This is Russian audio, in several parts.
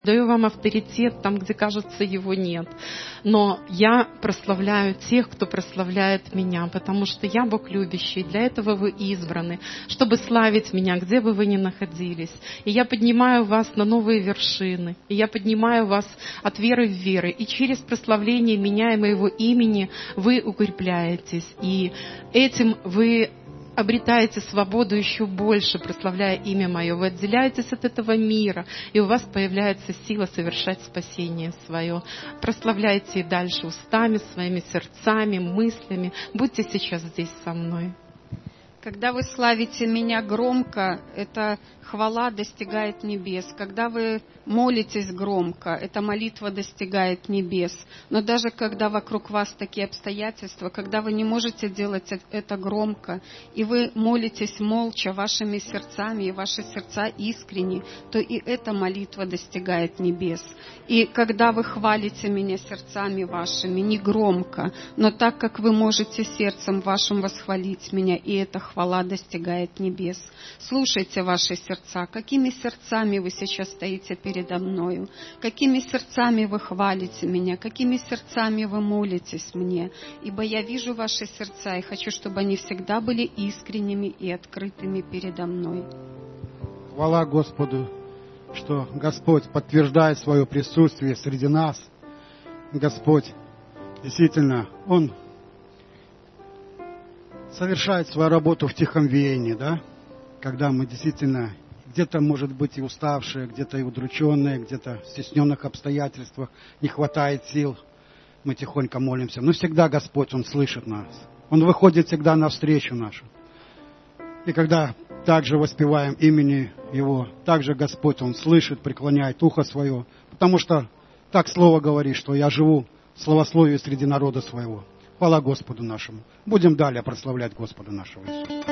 Даю вам авторитет там, где, кажется, его нет. Но я прославляю тех, кто прославляет меня, потому что я Бог любящий. Для этого вы избраны, чтобы славить меня, где бы вы ни находились. И я поднимаю вас на новые вершины. И я поднимаю вас от веры в веры. И через прославление меня и моего имени вы укрепляетесь. И этим вы обретаете свободу еще больше, прославляя имя Мое. Вы отделяетесь от этого мира, и у вас появляется сила совершать спасение свое. Прославляйте и дальше устами своими, сердцами, мыслями. Будьте сейчас здесь со мной. Когда вы славите меня громко, эта хвала достигает небес. Когда вы молитесь громко, эта молитва достигает небес. Но даже когда вокруг вас такие обстоятельства, когда вы не можете делать это громко, и вы молитесь молча вашими сердцами, и ваши сердца искренни, то и эта молитва достигает небес. И когда вы хвалите меня сердцами вашими, не громко, но так, как вы можете сердцем вашим восхвалить меня, и эта хвала достигает небес. Слушайте ваши сердца. Какими сердцами вы сейчас стоите передо мною? Какими сердцами вы хвалите меня? Какими сердцами вы молитесь мне? Ибо я вижу ваши сердца и хочу, чтобы они всегда были искренними и открытыми передо мной. Хвала Господу, что Господь подтверждает свое присутствие среди нас. Господь, действительно, Он совершает свою работу в тихом веянии, да? Когда мы действительно где-то, может быть, и уставшие, где-то и удрученные, где-то в стесненных обстоятельствах, не хватает сил, мы тихонько молимся. Но всегда Господь, Он слышит нас. Он выходит всегда навстречу нашу. И когда также воспеваем имени Его, также Господь, Он слышит, преклоняет ухо свое, потому что так Слово говорит, что я живу в славословии среди народа своего. Хвала Господу нашему. Будем далее прославлять Господа нашего Иисуса.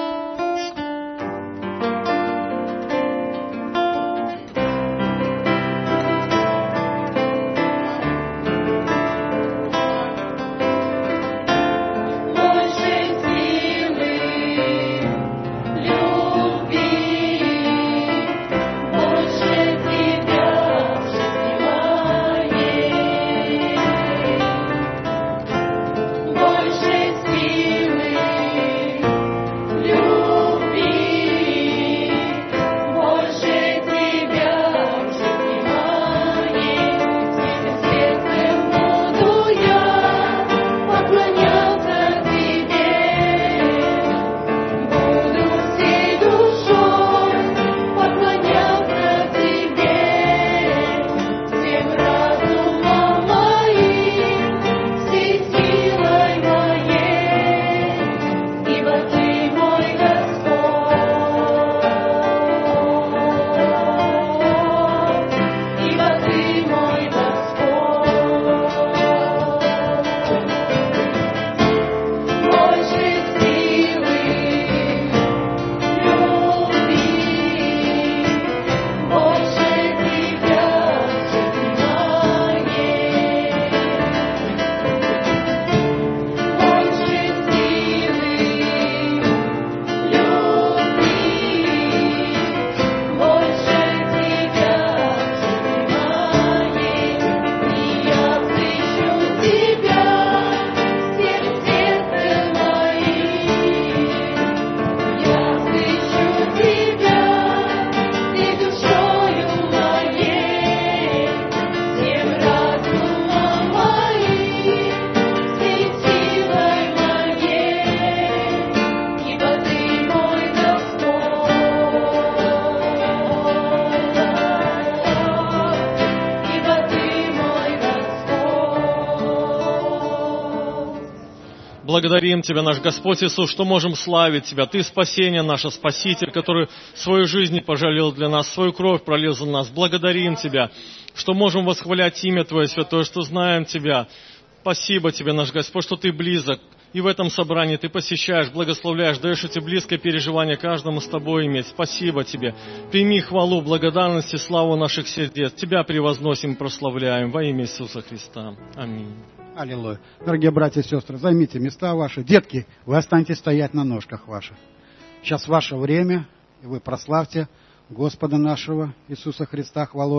Благодарим Тебя, наш Господь Иисус, что можем славить Тебя. Ты спасение наше, Спаситель, который свою жизнь пожалел для нас, свою кровь пролил за нас. Благодарим Тебя, что можем восхвалять имя Твое святое, что знаем Тебя. Спасибо Тебе, наш Господь, что Ты близок. И в этом собрании Ты посещаешь, благословляешь, даешь эти близкое переживание каждому с Тобой иметь. Спасибо Тебе. Прими хвалу, благодарность и славу наших сердец. Тебя превозносим и прославляем во имя Иисуса Христа. Аминь. Аллилуйя. Дорогие братья и сестры, займите места ваши. Детки, вы останетесь стоять на ножках ваших. Сейчас ваше время, и вы прославьте Господа нашего Иисуса Христа хвалою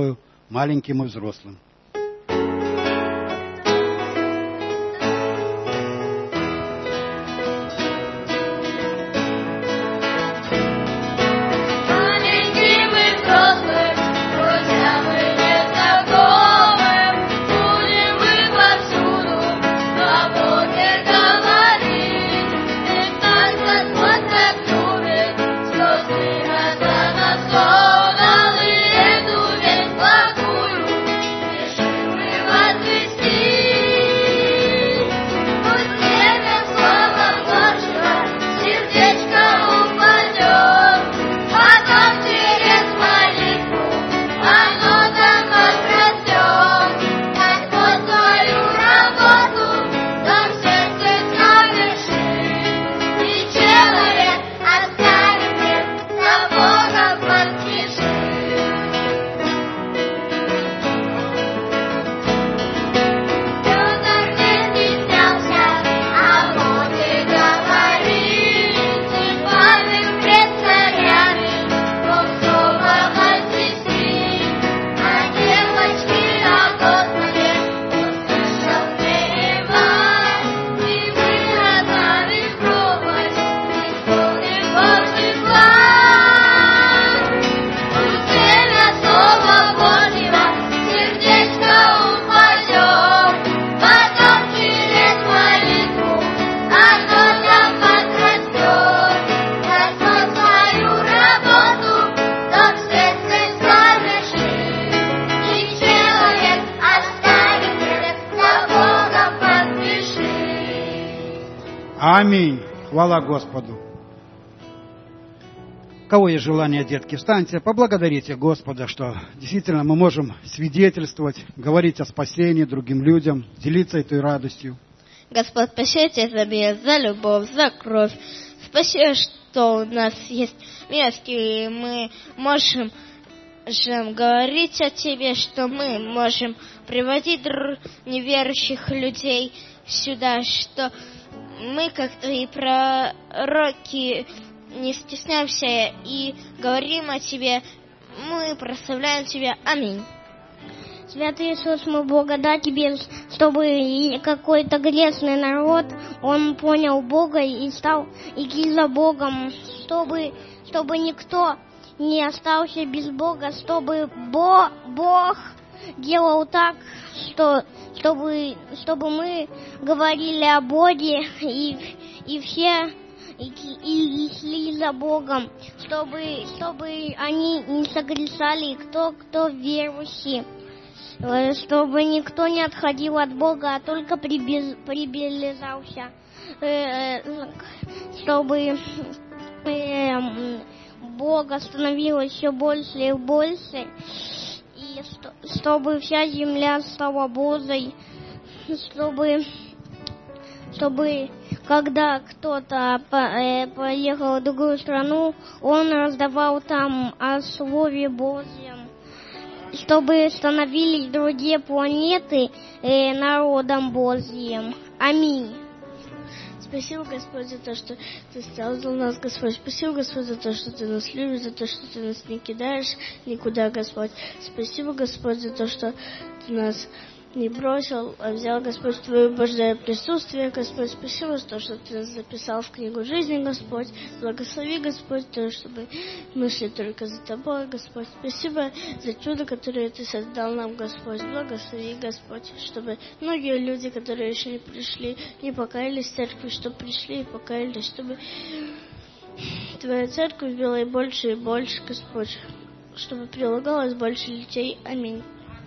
маленьким и взрослым. Аминь. Хвала Господу. У кого есть желание, детки, встаньте, поблагодарите Господа, что действительно мы можем свидетельствовать, говорить о спасении другим людям, делиться этой радостью. Господь, спасибо тебе за мир, за любовь, за кровь. Спасибо, что у нас есть место, и мы можем говорить о тебе, что мы можем приводить неверующих людей сюда, что мы, как твои пророки, не стесняемся и говорим о тебе. Мы прославляем тебя. Аминь. Святый Иисус, мы благодарны тебе, чтобы какой-то грешный народ, он понял Бога и стал идти за Богом, чтобы никто не остался без Бога, чтобы Бог делал так, чтобы мы говорили о Боге и все и шли за Богом, чтобы они не согрешали, кто верующий, чтобы никто не отходил от Бога, а только приближался, чтобы Бога становилось все больше и больше, и чтобы вся земля стала Божией, чтобы когда кто-то поехал в другую страну, он раздавал там о Слове Божьем, чтобы становились другие планеты народом Божьим. Аминь. Спасибо, Господь, за то, что Ты создал нас, Господь. Спасибо, Господь, за то, что Ты нас любишь, за то, что Ты нас не кидаешь никуда, Господь. Спасибо, Господь, за то, что Ты нас не бросил, а взял, Господь, Твое Божье присутствие, Господь. Спасибо за то, что Ты нас записал в книгу жизни, Господь. Благослови, Господь, то, чтобы мы шли только за Тобой, Господь. Спасибо за чудо, которое Ты создал нам, Господь. Благослови, Господь, чтобы многие люди, которые еще не пришли, не покаялись в церкви, чтобы пришли и покаялись, чтобы Твоя церковь была и больше, Господь, чтобы прилагалось больше людей. Аминь.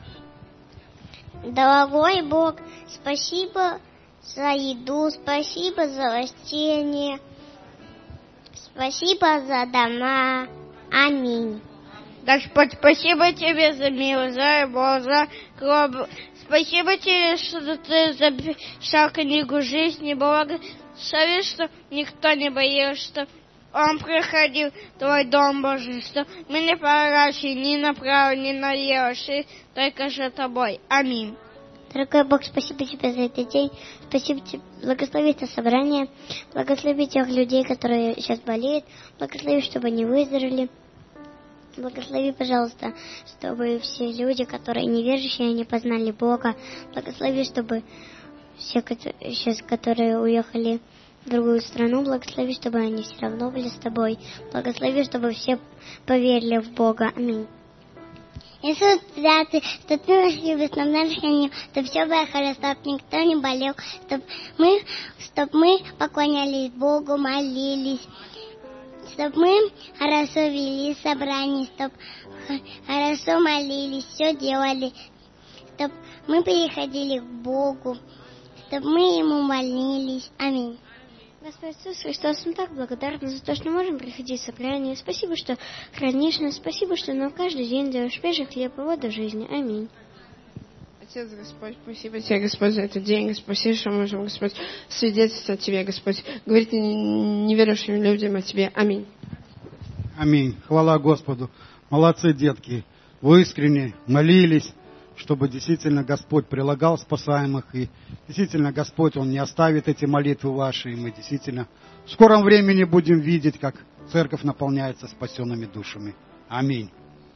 Дорогой Бог, спасибо за еду, спасибо за растения, спасибо за дома. Аминь. Господь, спасибо Тебе за мир, за любовь, за кровь. Спасибо Тебе, что Ты записал книгу жизни. Благослови, что никто не боялся, что Он приходил в Твой Дом Божий, что мы не поворачиваем ни направо, ни налево, шли только за Тобой. Аминь. Дорогой Бог, спасибо Тебе за этот день. Спасибо Тебе. Благослови это собрание. Благослови тех людей, которые сейчас болеют. Благослови, чтобы они выздоровели. Благослови, пожалуйста, чтобы все люди, которые неверующие, они познали Бога. Благослови, чтобы все, сейчас, которые уехали в другую страну, благослови, чтобы они все равно были с Тобой. Благослови, чтобы все поверили в Бога. Аминь. Иисус, святый, что Ты нас любишь, нам хранил, чтобы все было хорошо, чтобы никто не болел, чтобы мы поклонялись Богу, молились, чтобы мы хорошо вели собрание, чтобы хорошо молились, все делали, чтобы мы приходили к Богу, чтобы мы Ему молились. Аминь. Господь Иисус Христос, мы так благодарны за то, что можем приходить в собрание. Спасибо, что хранишь нас. Спасибо, что нам каждый день даешь свежий хлеб и воду жизни. Аминь. Отец, Господь, спасибо Тебе, Господь, за этот день. Господь, спасибо, что можем, Господь, свидетельствовать о Тебе, Господь. Говорить неверующим людям о Тебе. Аминь. Аминь. Хвала Господу. Молодцы, детки. Вы искренне молились, чтобы действительно Господь прилагал спасаемых, и действительно Господь, Он не оставит эти молитвы ваши, и мы действительно в скором времени будем видеть, как церковь наполняется спасенными душами. Аминь.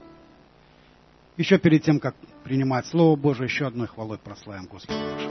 Еще перед тем, как принимать Слово Божие, еще одной хвалой прославим Господа нашего.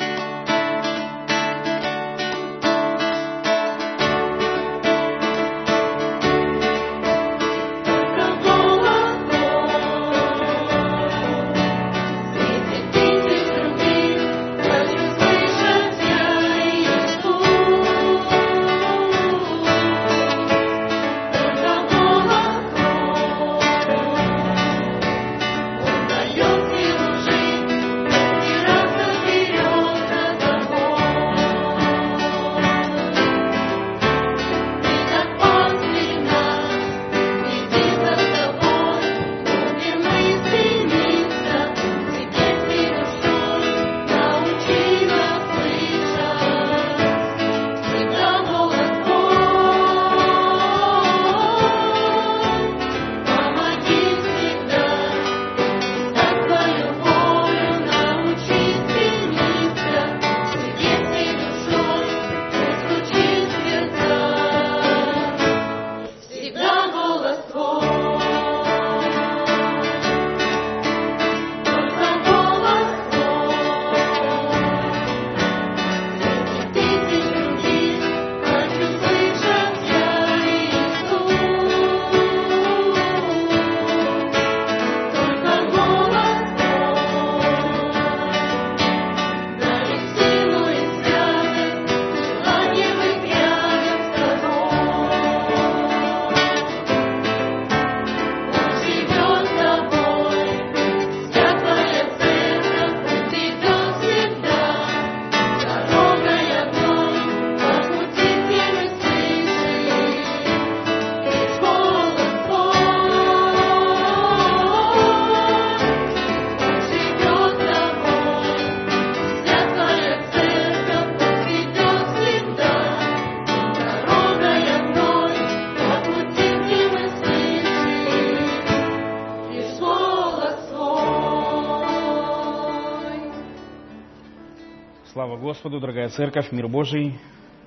Слава Господу, дорогая церковь, мир Божий.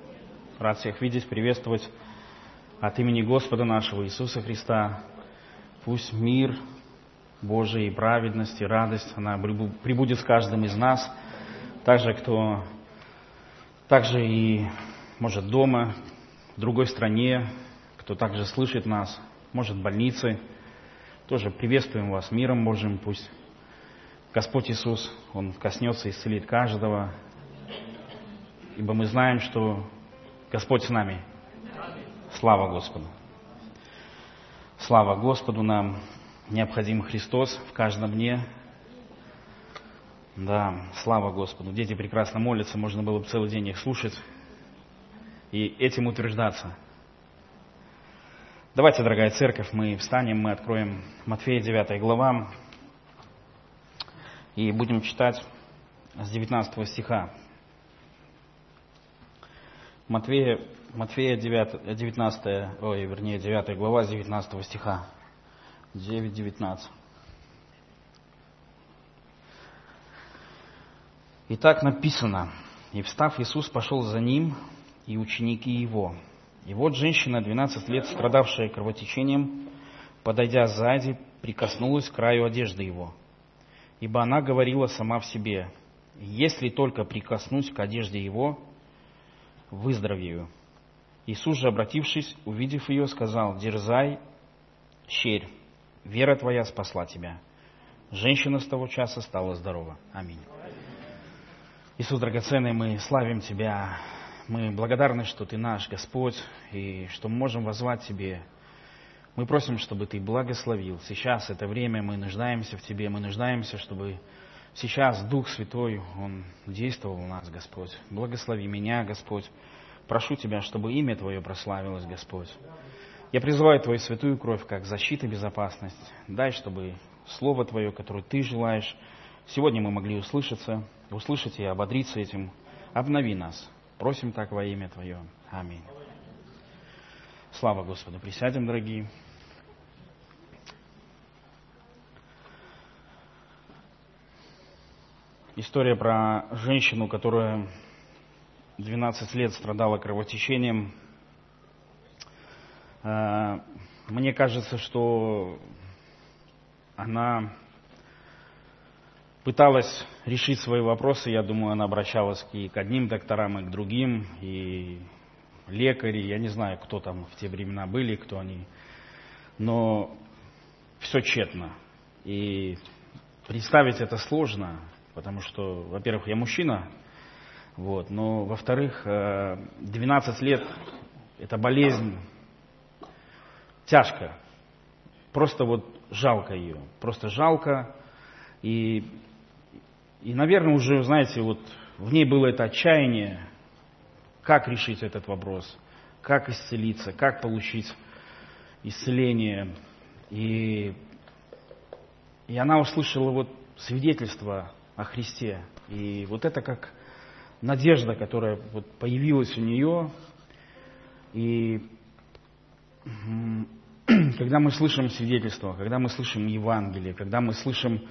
Рад всех видеть, приветствовать от имени Господа нашего Иисуса Христа. Пусть мир Божий, и праведность, и радость, она пребудет с каждым из нас. Также и, может, дома, в другой стране, кто также слышит нас, может, в больнице. Тоже приветствуем вас миром Божьим. Пусть Господь Иисус, Он коснется и исцелит каждого. Ибо мы знаем, что Господь с нами. Слава Господу. Слава Господу, нам необходим Христос в каждом дне. Да, слава Господу. Дети прекрасно молятся, можно было бы целый день их слушать и этим утверждаться. Давайте, дорогая церковь, мы встанем, мы откроем Матфея 9 глава и будем читать с 19 стиха. Матфея 9 глава, с 19 стиха. 9:19. И так написано: «И встав, Иисус пошел за ним, и ученики его. И вот женщина, 12 лет, страдавшая кровотечением, подойдя сзади, прикоснулась к краю одежды его. Ибо она говорила сама в себе: если только прикоснусь к одежде его, выздоровею. Иисус же, обратившись, увидев ее, сказал: дерзай, щерь, вера твоя спасла тебя. Женщина с того часа стала здорова. Аминь. Иисус драгоценный, мы славим Тебя. Мы благодарны, что Ты наш Господь, и что мы можем воззвать Тебе. Мы просим, чтобы Ты благословил. Сейчас, это время, мы нуждаемся в Тебе. Мы нуждаемся, чтобы сейчас Дух Святой, Он действовал у нас, Господь. Благослови меня, Господь. Прошу Тебя, чтобы имя Твое прославилось, Господь. Я призываю Твою святую кровь как защита и безопасность. Дай, чтобы Слово Твое, которое Ты желаешь, сегодня мы могли услышать и ободриться этим. Обнови нас. Просим так во имя Твое. Аминь. Слава Господу. Присядем, дорогие. История про женщину, которая 12 лет страдала кровотечением. Мне кажется, что она пыталась решить свои вопросы. Я думаю, она обращалась и к одним докторам, и к другим, и лекари. Я не знаю, кто там в те времена были, кто они. Но все тщетно. И представить это сложно, потому что, во-первых, я мужчина, но, во-вторых, 12 лет – это болезнь тяжко. Просто жалко ее. Просто жалко. И, наверное, уже, знаете, в ней было это отчаяние, как решить этот вопрос, как исцелиться, как получить исцеление. И она услышала свидетельство о Христе. И это как надежда, которая появилась у нее. И когда мы слышим свидетельство, когда мы слышим Евангелие, когда мы слышим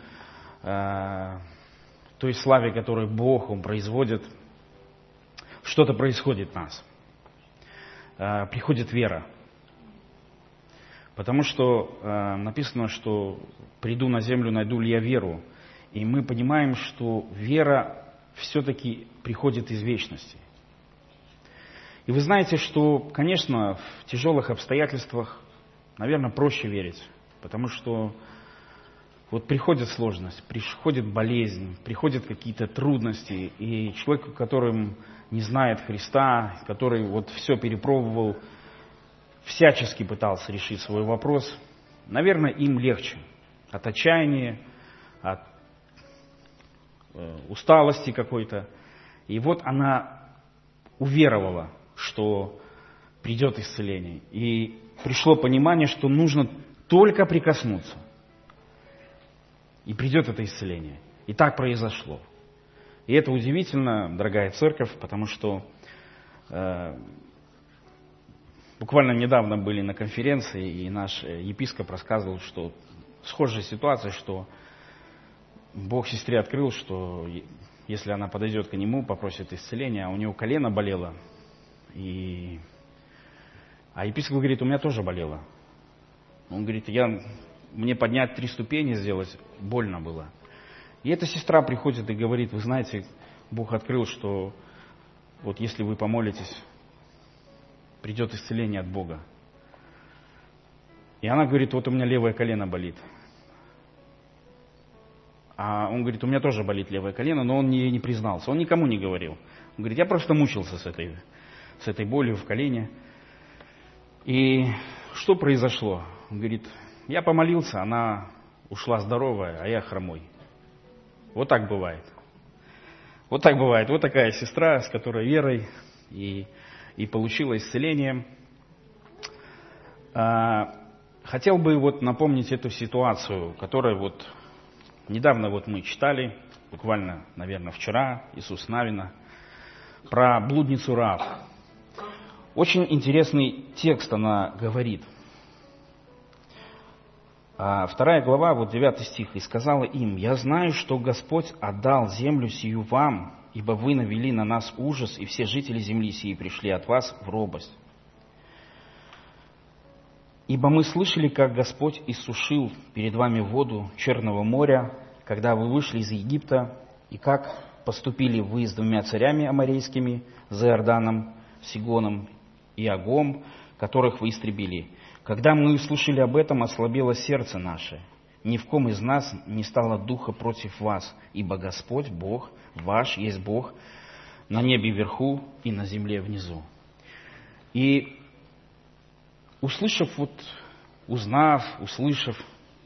той славе, которую Бог, Он производит, что-то происходит в нас. Приходит вера. Потому что написано, что приду на землю, найду ли я веру. И мы понимаем, что вера все-таки приходит из вечности. И вы знаете, что, конечно, в тяжелых обстоятельствах, наверное, проще верить. Потому что приходит сложность, приходит болезнь, приходят какие-то трудности. И человек, который не знает Христа, который все перепробовал, всячески пытался решить свой вопрос, наверное, им легче от отчаяния, от усталости какой-то. И она уверовала, что придет исцеление. И пришло понимание, что нужно только прикоснуться. И придет это исцеление. И так произошло. И это удивительно, дорогая церковь, потому что буквально недавно были на конференции, и наш епископ рассказывал, что схожая ситуация, что Бог сестре открыл, что если она подойдет к нему, попросит исцеления, а у него колено болело, а епископ говорит: у меня тоже болело. Он говорит: мне поднять 3 ступени сделать больно было. И эта сестра приходит и говорит: вы знаете, Бог открыл, что если вы помолитесь, придет исцеление от Бога. И она говорит: у меня левое колено болит. А он говорит: у меня тоже болит левое колено, но он не признался, он никому не говорил. Он говорит: я просто мучился с этой болью в колене. И что произошло? Он говорит: я помолился, она ушла здоровая, а я хромой. Вот так бывает. Вот так бывает. Вот такая сестра, с которой верой и получила исцеление. Хотел бы напомнить эту ситуацию, которую недавно мы читали, буквально, наверное, вчера, Иисус Навина, про блудницу Раав. Очень интересный текст она говорит. 2 глава, 9 стих. «И сказала им: я знаю, что Господь отдал землю сию вам, ибо вы навели на нас ужас, и все жители земли сии пришли от вас в робость. Ибо мы слышали, как Господь иссушил перед вами воду Черного моря, когда вы вышли из Египта, и как поступили вы с 2 царями аморейскими, за Иорданом, Сигоном и Огом, которых вы истребили. Когда мы услышали об этом, ослабело сердце наше. Ни в ком из нас не стало духа против вас, ибо Господь, Бог ваш, есть Бог на небе вверху и на земле внизу». И услышав, услышав,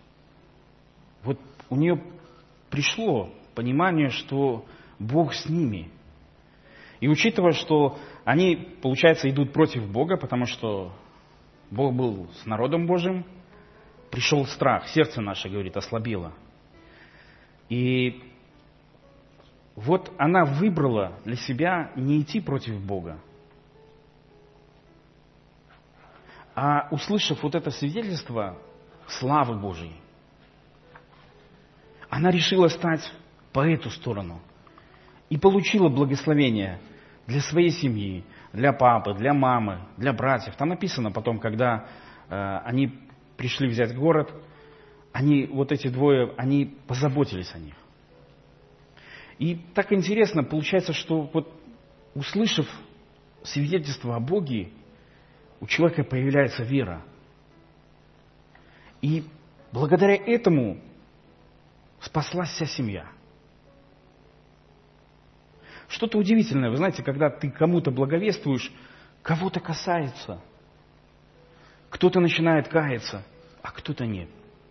у нее пришло понимание, что Бог с ними. И учитывая, что они, получается, идут против Бога, потому что Бог был с народом Божьим, пришел страх, сердце наше, говорит, ослабело. И вот она выбрала для себя не идти против Бога, а услышав вот это свидетельство славы Божьей, она решила стать по эту сторону и получила благословение для своей семьи, для папы, для мамы, для братьев. Там написано потом, когда они пришли взять город, эти двое, они позаботились о них. И так интересно, получается, что услышав свидетельство о Боге, у человека появляется вера. И благодаря этому спаслась вся семья. Что-то удивительное, вы знаете, когда ты кому-то благовествуешь, кого-то касается. Кто-то начинает каяться, а кто-то нет.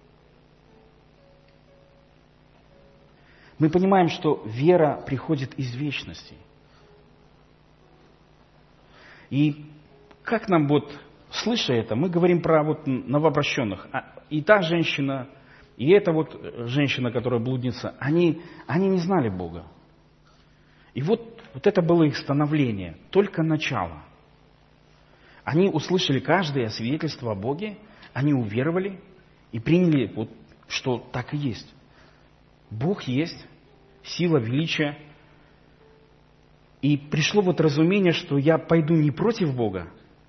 Мы понимаем, что вера приходит из вечности. И как нам слыша это, мы говорим про новообращенных. И та женщина, и эта женщина, которая блудница, они не знали Бога. И вот это было их становление, только начало. Они услышали каждое свидетельство о Боге, они уверовали и приняли, что так и есть. Бог есть, сила, величие. И пришло разумение, что я пойду не против Бога,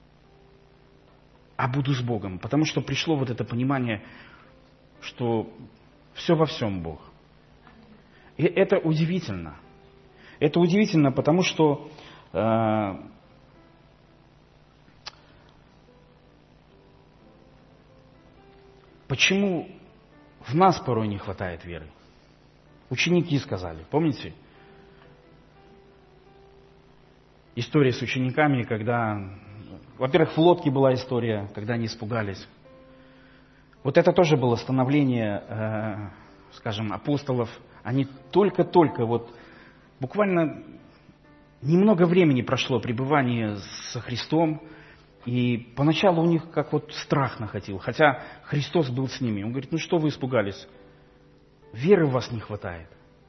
а буду с Богом. Потому что пришло это понимание, что все во всем Бог. И это удивительно. Это удивительно, потому что почему в нас порой не хватает веры? Ученики сказали, помните? История с учениками, когда, во-первых, в лодке была история, когда они испугались. Это тоже было становление, апостолов. Они только-только, буквально немного времени прошло пребывание со Христом, и поначалу у них как страх находил, хотя Христос был с ними. Он говорит, что вы испугались? Веры у вас не хватает.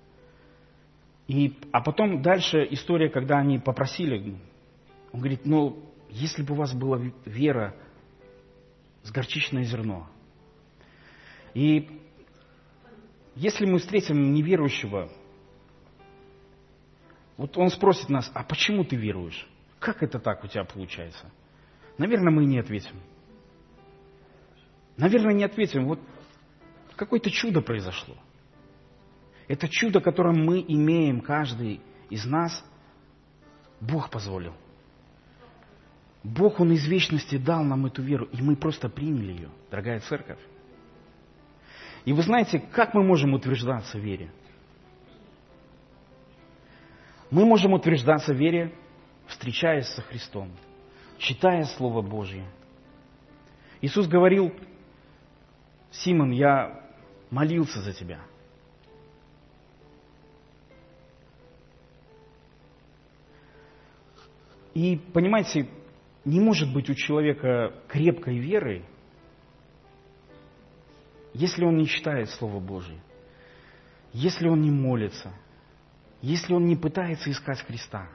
А потом дальше история, когда они попросили, он говорит, если бы у вас была вера с горчичное зерно. И если мы встретим неверующего, он спросит нас, а почему ты веруешь? Как это так у тебя получается? Наверное, мы не ответим. Наверное, не ответим. Какое-то чудо произошло. Это чудо, которое мы имеем, каждый из нас, Бог позволил. Бог, Он из вечности дал нам эту веру, и мы просто приняли ее, дорогая церковь. И вы знаете, как мы можем утверждаться в вере? Мы можем утверждаться в вере, встречаясь со Христом, читая Слово Божье. Иисус говорил, Симон, я молился за тебя. И, понимаете, не может быть у человека крепкой веры, если он не читает Слово Божие, если он не молится, если он не пытается искать Христа.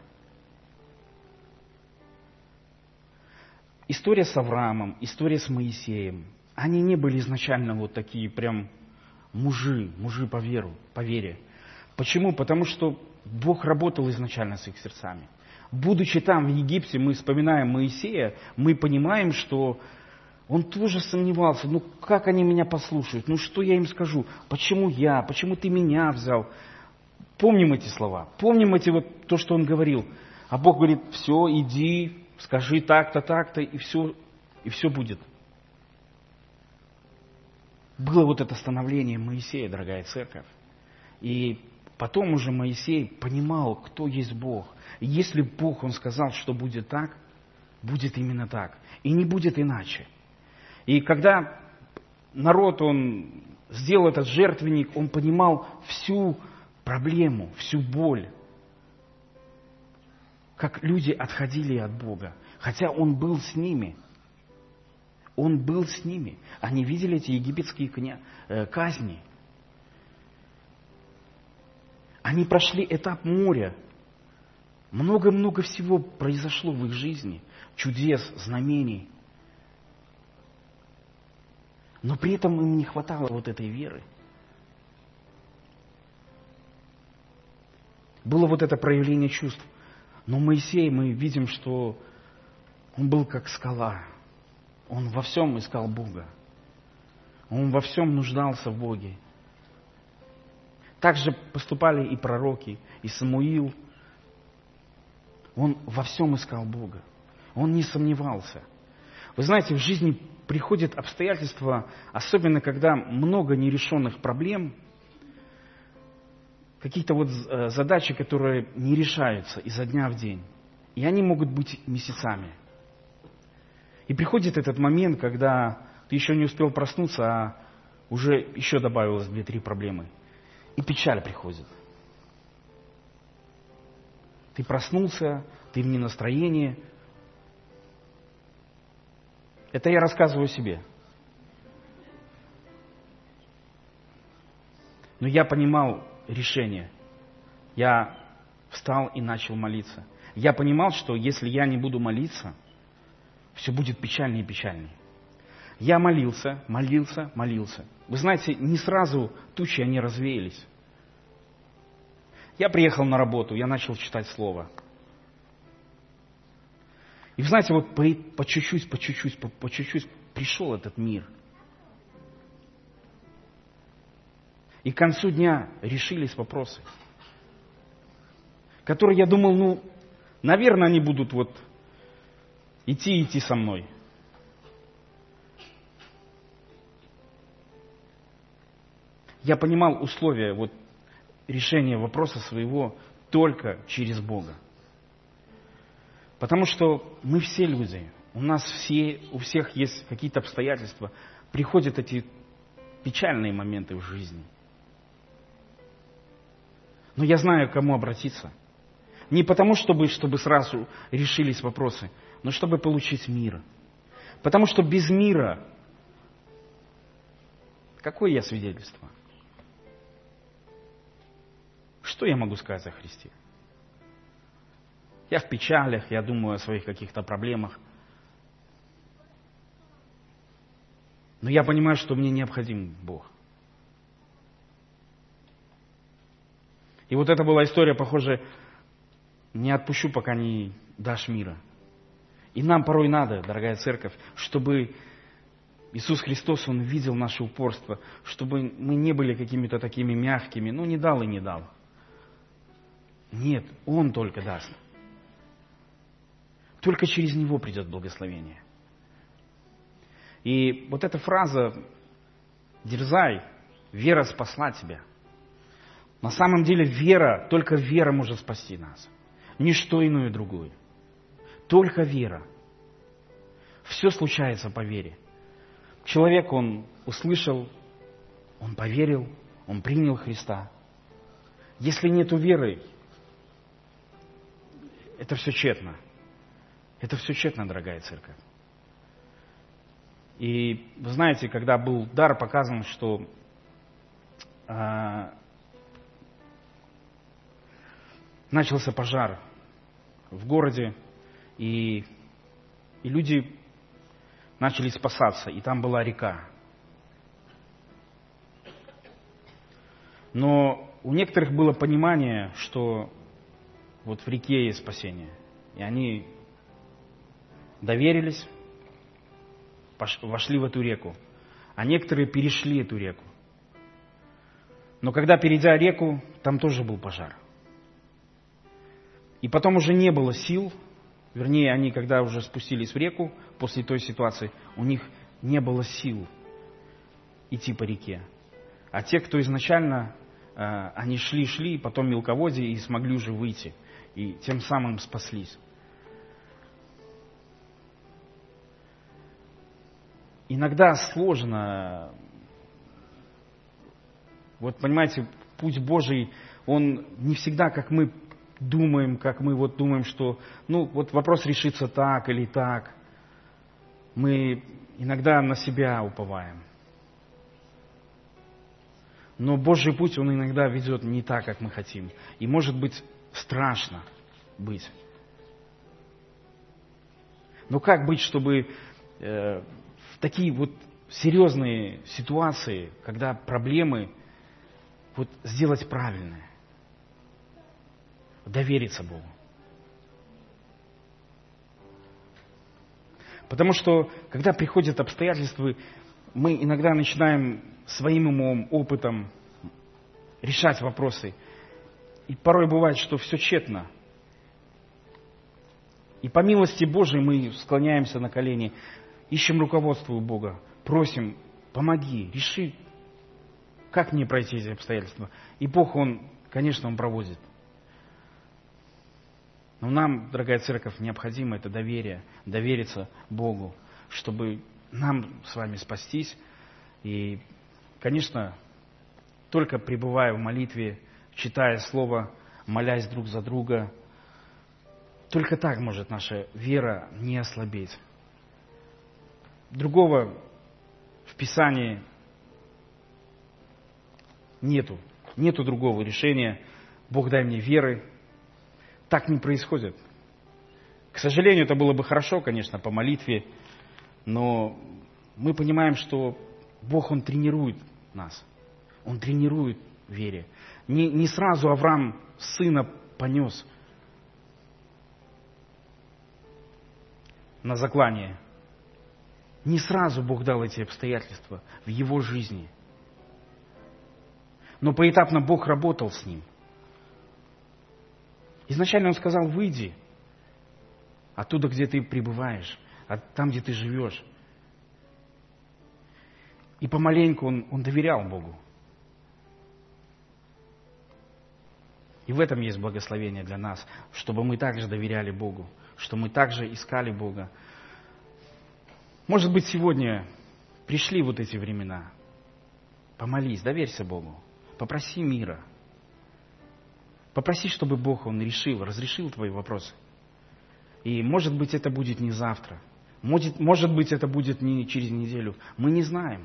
История с Авраамом, история с Моисеем, они не были изначально такие прям мужи по вере. Почему? Потому что Бог работал изначально с их сердцами. Будучи там, в Египте, мы вспоминаем Моисея, мы понимаем, что Он тоже сомневался, ну как они меня послушают, ну что я им скажу, почему ты меня взял. Помним эти слова, помним то, что он говорил. А Бог говорит, все, иди, скажи так-то, так-то, и все будет. Было это становление Моисея, дорогая церковь. И потом уже Моисей понимал, кто есть Бог. И если Бог, Он сказал, что будет так, будет именно так. И не будет иначе. И когда народ, он сделал этот жертвенник, он понимал всю проблему, всю боль. Как люди отходили от Бога. Хотя Он был с ними. Он был с ними. Они видели эти египетские казни. Они прошли этап моря. Много-много всего произошло в их жизни. Чудес, знамений. Но при этом им не хватало этой веры. Было это проявление чувств. Но Моисей, мы видим, что он был как скала. Он во всем искал Бога. Он во всем нуждался в Боге. Так же поступали и пророки, и Самуил. Он во всем искал Бога. Он не сомневался. Вы знаете, в жизни приходят обстоятельства, особенно когда много нерешенных проблем, какие-то задачи, которые не решаются изо дня в день. И они могут быть месяцами. И приходит этот момент, когда ты еще не успел проснуться, а уже еще добавилось 2-3 проблемы. И печаль приходит. Ты проснулся, ты в ненастроении. Это я рассказываю себе. Но я понимал решение. Я встал и начал молиться. Я понимал, что если я не буду молиться, все будет печальнее и печальнее. Я молился. Вы знаете, не сразу тучи они развеялись. Я приехал на работу, я начал читать Слово. И вы знаете, по чуть-чуть пришел этот мир. И к концу дня решились вопросы, которые я думал, наверное, они будут идти со мной. Я понимал условия решения вопроса своего только через Бога. Потому что мы все люди, у всех есть какие-то обстоятельства, приходят эти печальные моменты в жизни. Но я знаю, к кому обратиться. Не потому, чтобы сразу решились вопросы, но чтобы получить мир. Потому что без мира, какое я свидетельство? Что я могу сказать о Христе? Я в печалях, я думаю о своих каких-то проблемах. Но я понимаю, что мне необходим Бог. И это была история, похоже, не отпущу, пока не дашь мира. И нам порой надо, дорогая церковь, чтобы Иисус Христос, Он видел наше упорство, чтобы мы не были какими-то такими мягкими, не дал и не дал. Нет, Он только даст. Только через Него придет благословение. И эта фраза «дерзай, вера спасла тебя». На самом деле только вера может спасти нас. Ничто иное другое. Только вера. Все случается по вере. Человек, он услышал, он поверил, он принял Христа. Если нету веры, это все тщетно. Это все тщетно, дорогая церковь. И вы знаете, когда был дар показан, что начался пожар в городе, и люди начали спасаться, и там была река. Но у некоторых было понимание, что в реке есть спасение. И они доверились, вошли в эту реку, а некоторые перешли эту реку. Но когда, перейдя реку, там тоже был пожар. И потом уже не было сил, вернее, они, когда уже спустились в реку, после той ситуации, у них не было сил идти по реке. А те, кто изначально, они шли, потом мелководье, и смогли уже выйти, и тем самым спаслись. Иногда сложно, вот понимаете, путь Божий, он не всегда, как мы думаем, что, вот вопрос решится так или так. Мы иногда на себя уповаем. Но Божий путь, он иногда ведет не так, как мы хотим. И может быть страшно быть. Но как быть, чтобы в такие вот серьезные ситуации, когда проблемы, вот сделать правильное? Довериться Богу. Потому что, когда приходят обстоятельства, мы иногда начинаем своим умом, опытом решать вопросы. И порой бывает, что все тщетно. И по милости Божией мы склоняемся на колени, ищем руководство у Бога, просим, помоги, реши, как мне пройти эти обстоятельства. И Бог, Он, конечно, Он проводит. Но нам, дорогая церковь, необходимо это доверие, довериться Богу, чтобы нам с вами спастись. И, конечно, только пребывая в молитве, читая Слово, молясь друг за друга, только так может наша вера не ослабеть. Другого в Писании нету. Нету другого решения. Бог, дай мне веры. Так не происходит. К сожалению, это было бы хорошо, конечно, по молитве, но мы понимаем, что Бог, Он тренирует нас. Он тренирует в вере. Не сразу Авраам сына понес на заклание. Не сразу Бог дал эти обстоятельства в его жизни. Но поэтапно Бог работал с ним. Изначально Он сказал: выйди оттуда, где ты пребываешь, там, где ты живешь. И помаленьку он доверял Богу. И в этом есть благословение для нас, чтобы мы также доверяли Богу, чтобы мы также искали Бога. Может быть, сегодня пришли вот эти времена. Помолись, доверься Богу, попроси мира. Попроси, чтобы Бог, Он разрешил твои вопросы. И может быть, это будет не завтра. Может быть, это будет не через неделю. Мы не знаем.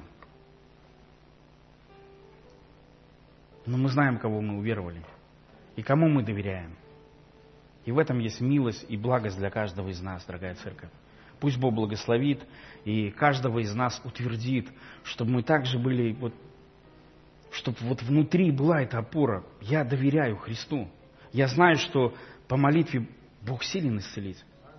Но мы знаем, кого мы уверовали. И кому мы доверяем. И в этом есть милость и благость для каждого из нас, дорогая церковь. Пусть Бог благословит и каждого из нас утвердит, чтобы мы также были, чтобы внутри была эта опора. Я доверяю Христу. Я знаю, что по молитве Бог силен исцелить.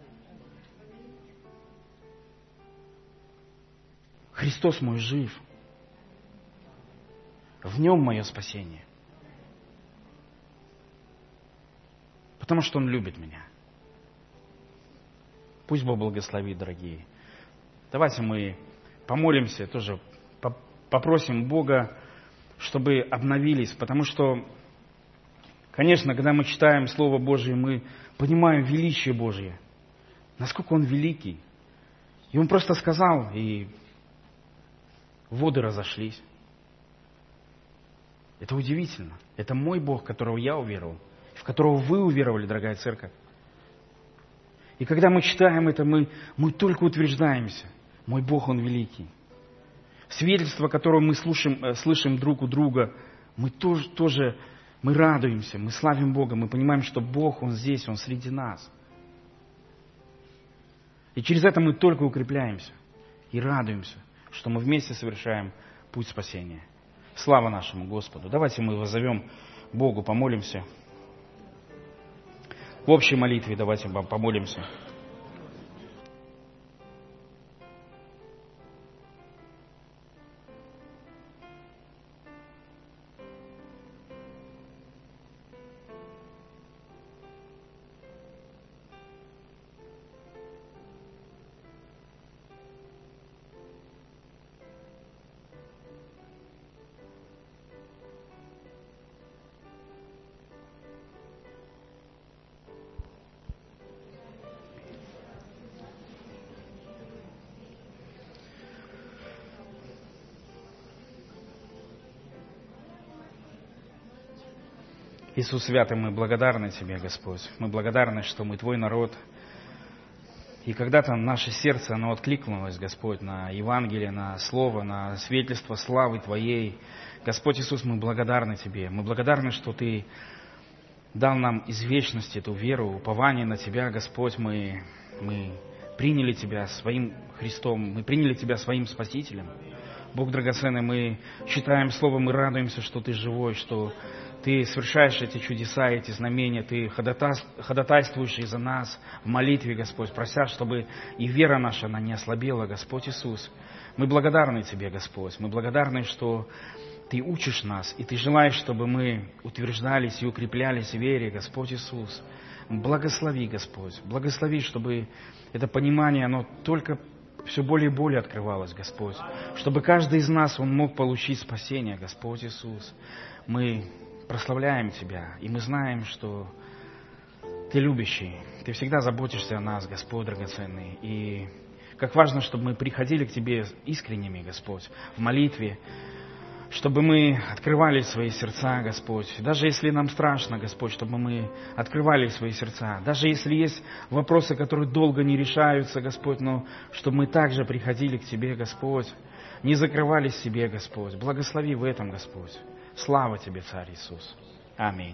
Христос мой жив. В Нем мое спасение. Потому что Он любит меня. Пусть Бог благословит, дорогие. Давайте мы помолимся, тоже попросим Бога, чтобы обновились. Потому что, конечно, когда мы читаем Слово Божие, мы понимаем величие Божье. Насколько Он великий. И Он просто сказал, и воды разошлись. Это удивительно. Это мой Бог, в которого я уверовал, в которого вы уверовали, дорогая церковь. И когда мы читаем это, мы только утверждаемся. Мой Бог, Он великий. Свидетельство, которое мы слышим друг у друга, мы тоже мы радуемся, мы славим Бога, мы понимаем, что Бог, Он здесь, Он среди нас. И через это мы только укрепляемся и радуемся, что мы вместе совершаем путь спасения. Слава нашему Господу. Давайте мы воззовем Богу, помолимся. В общей молитве давайте помолимся. Иисус Святый, мы благодарны Тебе, Господь. Мы благодарны, что мы Твой народ. И когда-то наше сердце, оно откликнулось, Господь, на Евангелие, на Слово, на свидетельство славы Твоей. Господь Иисус, мы благодарны Тебе. Мы благодарны, что Ты дал нам из вечности эту веру, упование на Тебя, Господь. Мы приняли Тебя своим Христом, мы приняли Тебя своим Спасителем. Бог драгоценный, мы читаем Слово, мы радуемся, что Ты живой, что Ты совершаешь эти чудеса, эти знамения, Ты ходатайствуешь за нас в молитве, Господь, прося, чтобы и вера наша, она не ослабела, Господь Иисус. Мы благодарны Тебе, Господь, мы благодарны, что Ты учишь нас, и Ты желаешь, чтобы мы утверждались и укреплялись в вере, Господь Иисус. Благослови, Господь, благослови, чтобы это понимание, оно только все более и более открывалось, Господь. Чтобы каждый из нас, он мог получить спасение, Господь Иисус. Мы прославляем Тебя, и мы знаем, что Ты любящий, Ты всегда заботишься о нас, Господь драгоценный. И как важно, чтобы мы приходили к Тебе искренними, Господь, в молитве, чтобы мы открывали свои сердца, Господь. Даже если нам страшно, Господь, чтобы мы открывали свои сердца. Даже если есть вопросы, которые долго не решаются, Господь, но чтобы мы также приходили к Тебе, Господь. Не закрывались себе, Господь. Благослови в этом, Господь. Слава Тебе, Царь Иисус. Аминь.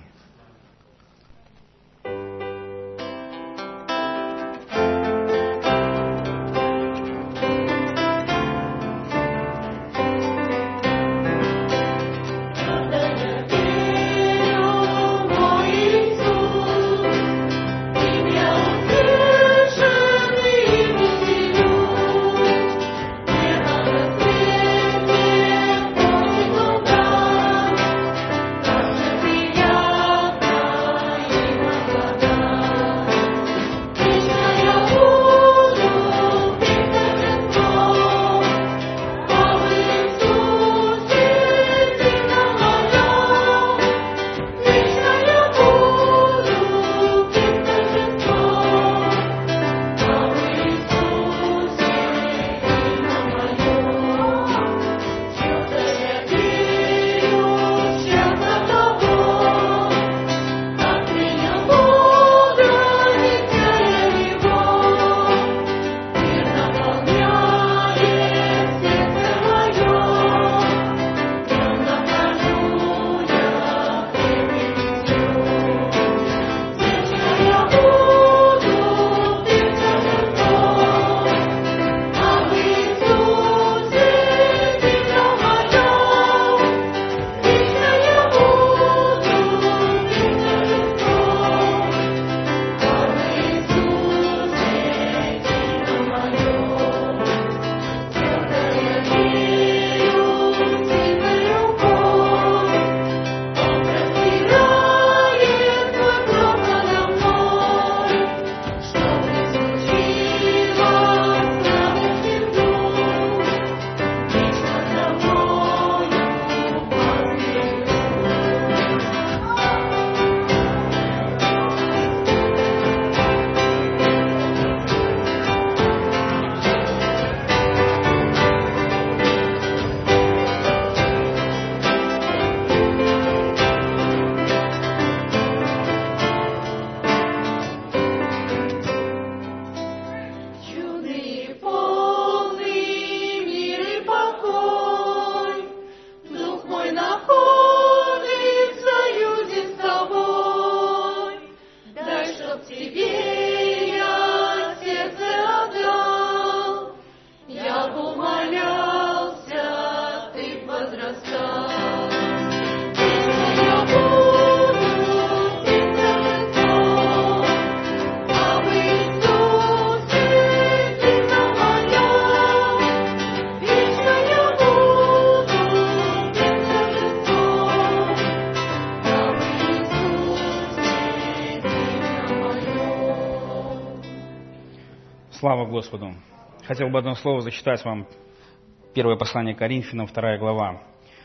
Слава Господу! Хотел бы одно слово зачитать вам. Первое послание Коринфянам, 2 глава,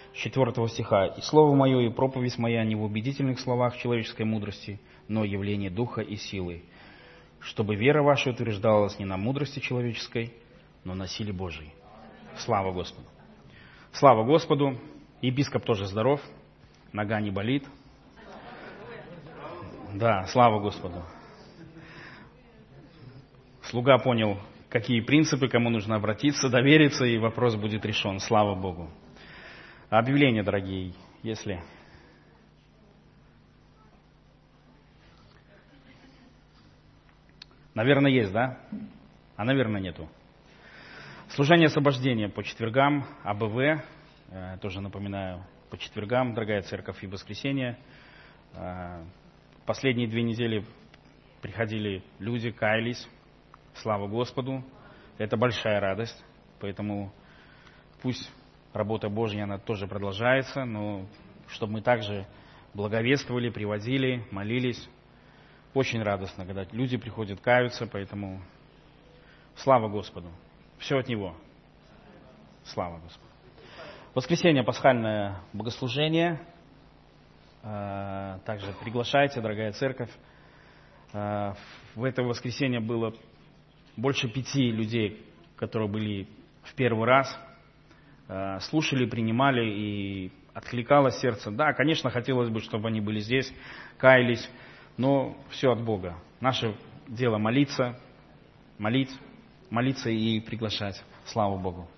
4 стиха. «И слово мое, и проповедь моя не в убедительных словах человеческой мудрости, но явление духа и силы, чтобы вера ваша утверждалась не на мудрости человеческой, но на силе Божией». Слава Господу! Слава Господу! Епископ тоже здоров, нога не болит. Да, слава Господу. Слуга понял, какие принципы, кому нужно обратиться, довериться, и вопрос будет решен. Слава Богу. Объявления, дорогие, если... Наверное, есть, да? А, наверное, нету. Служение освобождения по четвергам, АБВ, тоже напоминаю, по четвергам, дорогая церковь, и воскресенье. Последние 2 недели приходили люди, каялись, слава Господу. Это большая радость, поэтому пусть работа Божья, она тоже продолжается, но чтобы мы также благовествовали, приводили, молились. Очень радостно, когда люди приходят, каются, поэтому слава Господу. Все от Него. Слава Господу. Воскресенье, пасхальное богослужение. Также приглашайте, дорогая церковь. В это воскресенье было больше 5 людей, которые были в первый раз. Слушали, принимали, и откликалось сердце. Да, конечно, хотелось бы, чтобы они были здесь, каялись, но все от Бога. Наше дело молиться, молиться и приглашать. Слава Богу.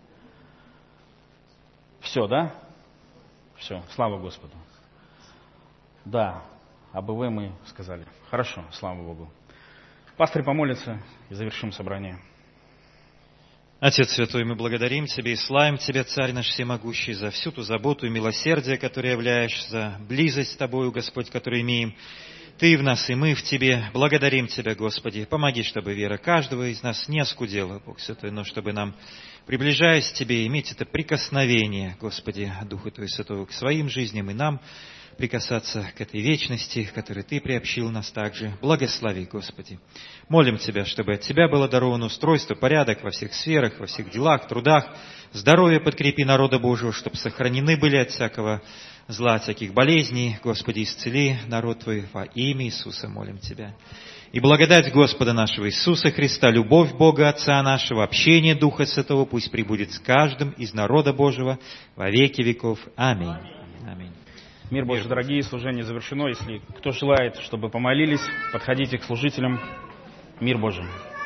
Все, да? Все, слава Господу. Да, АБВ мы сказали. Хорошо, слава Богу. Пастырь помолится и завершим собрание. Отец Святой, мы благодарим Тебя и славим Тебя, Царь наш всемогущий, за всю ту заботу и милосердие, которое являешь, за близость с Тобою, Господь, которую имеем. Ты в нас, и мы в Тебе. Благодарим Тебя, Господи. Помоги, чтобы вера каждого из нас не оскудела, Бог Святой, но чтобы нам, приближаясь к Тебе, иметь это прикосновение, Господи, Духа Твоего Святого, к своим жизням и нам прикасаться к этой вечности, к которой Ты приобщил нас также. Благослови, Господи. Молим Тебя, чтобы от Тебя было даровано устройство, порядок во всех сферах, во всех делах, трудах. Здоровье подкрепи народа Божьего, чтобы сохранены были от всякого зла, от всяких болезней. Господи, исцели народ Твой во имя Иисуса, молим Тебя. И благодать Господа нашего Иисуса Христа, любовь Бога Отца нашего, общение Духа Святого пусть пребудет с каждым из народа Божьего во веки веков. Аминь. Аминь. Мир Божий, дорогие, служение завершено. Если кто желает, чтобы помолились, подходите к служителям. Мир Божий.